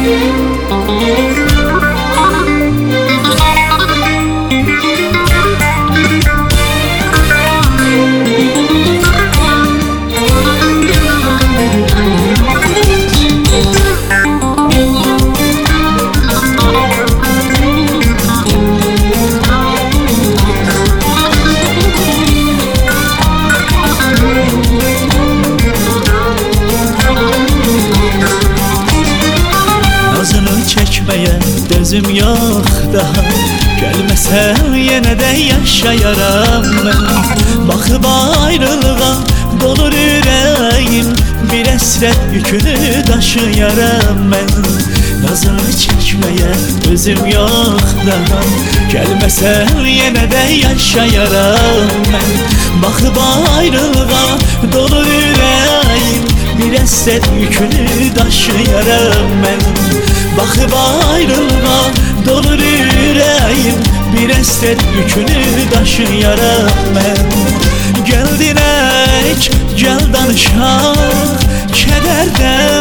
Gözüm yok daha, gelmesen yine de yaşayaram ben. Bakıp ayrılığa dolur yüreğim, bir esret yükünü taşıyaram ben. Nazını çekmeye gözüm yok daha, gelmesen yine de yaşayaram ben. Bakıp ayrılığa dolur yüreğim, bir esret yükünü taşıyaram ben. Bakıp ayrılığa dolur yüreğim, bir esret yükünü taşıyaram ben. Gel dilek, gel danışak, kederden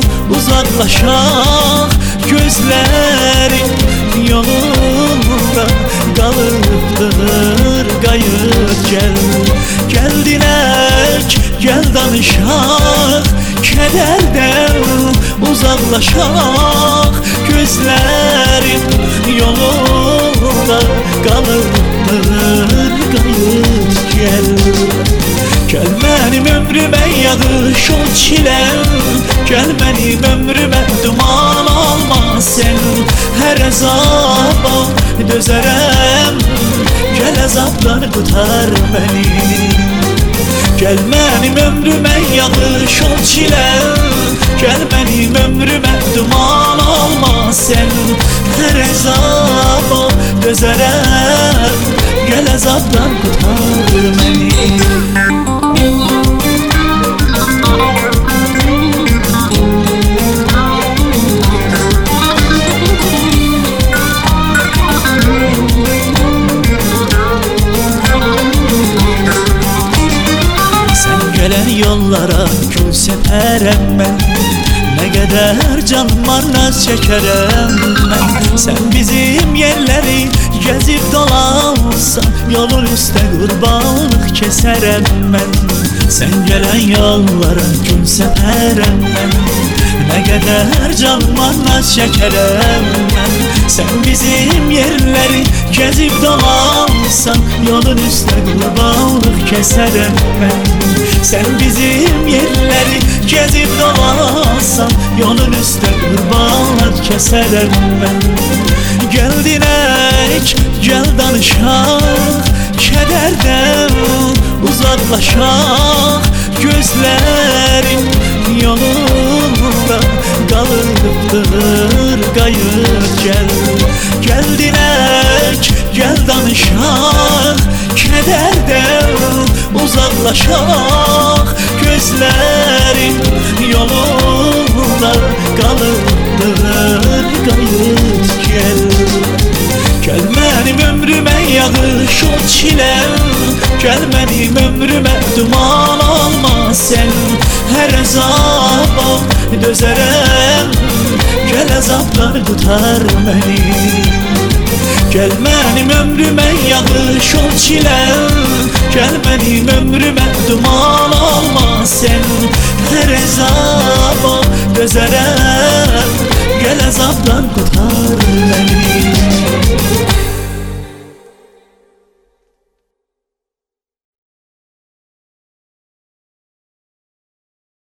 uzaklaşak. Gözlerim yolunda kalıptır gayet gel. Gel dilek, gel danışak, kederden uzaklaşak. Gözlerim yolunda kalıptır gayet gel. Gel benim ömrüme yağış ol çilem, gel benim ömrüme duman olma sen. Her azaba dözerem, gel azaptan kurtar beni. Gel benim ömrüme yağış ol çilem, gel benim ömrüme duman olma sen. Her azaba dözerem, gel azaptan kurtar beni. Yollara gül seperem ben, ne kadar can var naz çekerem ben. Sen bizim yerleri gezip dolansan, yolun üstte kurbanlık keserem ben. Sen gelen yollara gül seperem ben, ne kadar can var naz çekerem ben. Sen bizim yerleri gezip dolansan, yolun üstte kurbanlık keserem ben. Sen bizim yerleri gezip dolansan, yolun üstte kurbanlar keserem ben. Gel dilek, gel danışak, kederden uzaklaşak. Gözlerim yolunda kalıptır gayet gel. Gel dilek, gel danışak, kederden uzaklaşak. Gözlerim yolunda kalıptır gayet gel. Gel benim ömrüme yağış ol çilem, gel benim ömrüme duman olma sen. Her azaba dözerem, gel azaptan kurtar beni. Gel benim ömrüme yağış ol çilem, gel benim ömrüme duman olma sen. Her azaba dözerem, gel azaptan kurtar beni.